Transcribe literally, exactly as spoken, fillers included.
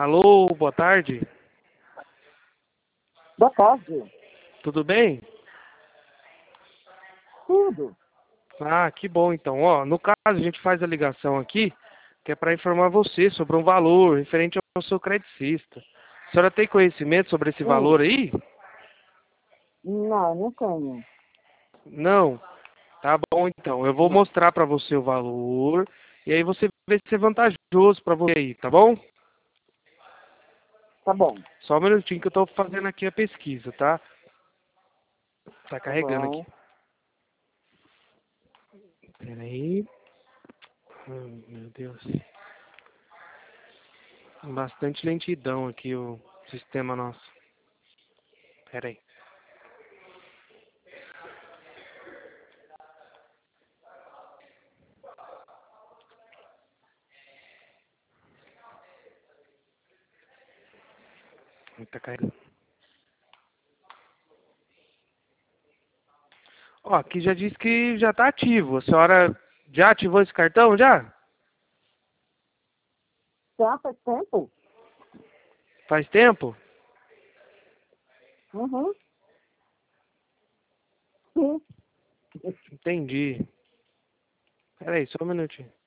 Alô, boa tarde. Boa tarde. Tudo bem? Tudo. Ah, que bom então. Ó, no caso, a gente faz a ligação aqui, que é para informar você sobre um valor referente ao seu credicista. A senhora tem conhecimento sobre esse Sim. valor aí? Não, não tenho. Não? Tá bom então. Eu vou Não. mostrar para você o valor e aí você vê se é vantajoso para você aí, tá bom? Tá bom. Só um minutinho que eu tô fazendo aqui a pesquisa, tá? Tá Tá carregando aqui. bom. Pera aí. Ai, meu Deus. Bastante lentidão aqui o sistema nosso. Pera aí. Tá carregando. Ó, aqui já diz que já tá ativo. A senhora já ativou esse cartão já? Já faz tempo? Faz tempo? Uhum. Sim. Entendi. Pera aí, só um minutinho.